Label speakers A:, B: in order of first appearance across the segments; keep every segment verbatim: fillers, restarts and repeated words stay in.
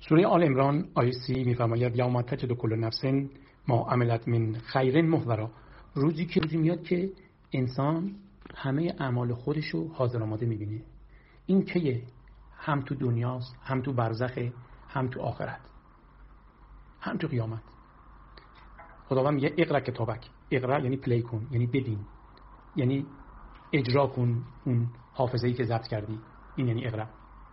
A: سوره آل عمران آیه سی میفرماید یوم تجد کل نفس ما عملت من خیر محضرا. روزی که روزی میاد که انسان همه اعمال خودشو حاضر آماده میبینه. این کیه؟ هم تو دنیاست، هم تو برزخ، هم تو آخرت، هم تو قیامت. خداوند میگه اقرا کتابک. اقرا یعنی پلی کن، یعنی ببین، یعنی اجرا کن اون حافظه‌ای که ضبط کردی. این یعنی اقرا.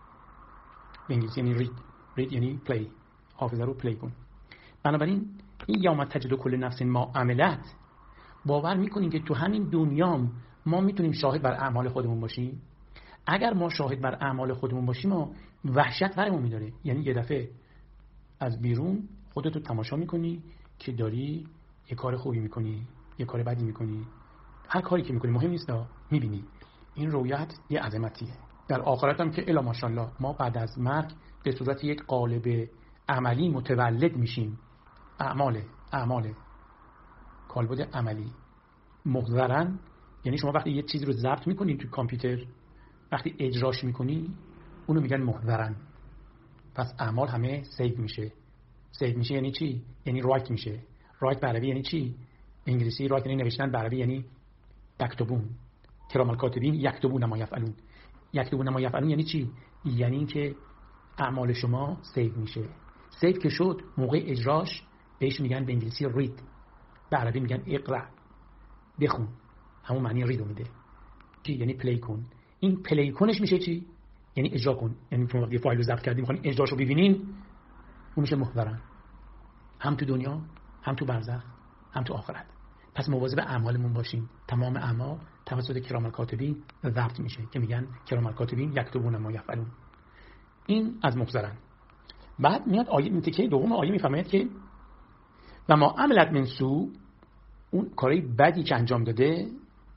A: به انگلیسی یعنی رید. رید یعنی پلی. حافظه رو پلی کن. بنابراین این یوم تجد کل نفس ما عملت، باور میکنیم که تو همین دنیام ما میتونیم شاهد بر اعمال خودمون باشیم. اگر ما شاهد بر اعمال خودمون باشیم ما وحشت برمون میداره. یعنی یه دفعه از بیرون خودتو تماشا میکنی که داری یه کار خوبی میکنی، یه کار بدی میکنی، هر کاری که میکنی مهم نیست، میبینی این رویت یه عظمتیه. در آخرت هم که الا ماشاءالله ما بعد از مرگ به صورت یک قالب عملی متولد میشیم. اعمال اعمال کالبد عملی محضراً، یعنی شما وقتی یه چیزی رو ضبط میکنی تو کامپیوتر، وقتی اجراش میکنی اونو میگن محضراً. پس اعمال همه سیو میشه. سیو میشه یعنی چی؟ یعنی رایت میشه. رایت به عربی یعنی چی؟ انگلیسی رایت یعنی نوشتن، به عربی یعنی یکتبون. کرام الکاتبین یکتبون ما یفعلون. یکتبون ما یفعلون یعنی چی؟ یعنی اینکه اعمال شما سیو میشه. سیو که شد، موقع اجراش بهش میگن به انگلیسی رید، به عربی میگن اقرا، بخون. همون معنی ریدو میده. چی؟ یعنی پلی کن. این پلی کنش میشه چی؟ یعنی اجرا کن. یعنی شما یه فایل رو ضبط کردیم میخواین اجراشو ببینین، اون میشه محضرن. هم تو دنیا، هم تو برزخ، هم تو آخرت. پس مواظب اعمالمون باشیم. تمام اعمال توسط کرام الکاتبین ضبط میشه که میگن کرام الکاتبین یکتبون ما یفعلون. این از محضرن. بعد میاد آیه تکه دوم آیه میفهمید که و ما عملت من سو، اون کاری بدی که انجام داده،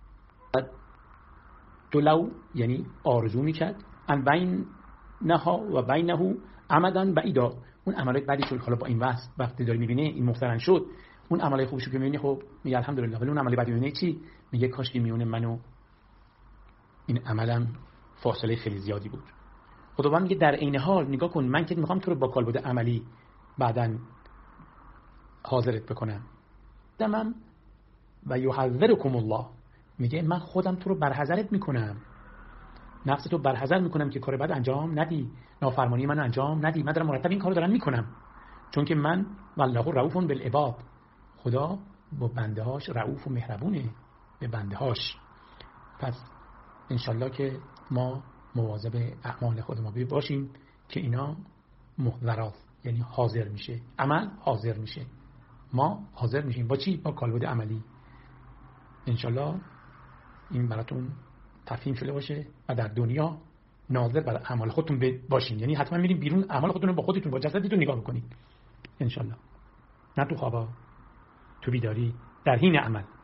A: دلو یعنی آرزو میکرد، ان بین نها و بینه عمدن بعیدا. اون عملای بدی که حالا با این واسط وقتی داری میبینه این محضرن شد، اون عملای خوبشو که میبینی خب میگه الحمدلله، ولی اون عملای بدی میبینی چی؟ میگه کاش که میونه منو این عملم فاصله خیلی زیادی بود. خداوند میگه در عین حال نگاه کن، من که میخوام تو رو با کالبد عملی بعدن حاضرت بکنم. دمم و یحذرکم الله، میگه من خودم تو رو برحذرت میکنم، نفس تو برحذر میکنم که کار بد انجام ندی، نافرمانی من انجام ندی. من دارم مرتب این کارو دارم میکنم، چون که من والله رؤوف بالعباد، خدا با بنده هاش رؤوف و مهربونه به بنده هاش. پس انشالله که ما مواظب اعمال خودمون باشیم که اینا محضرات، یعنی حاضر میشه، عمل حاضر میشه، ما حاضر میشیم با چی؟ با کالبد عملی. انشالله این براتون تفهیم شده باشه و در دنیا ناظر بر اعمال خودتون باشین. یعنی حتما میرین بیرون اعمال خودتون رو با خودتون با جسدتون نگاه بکنید انشالله، نه تو خوابا، تو بیداری، در حین عمل.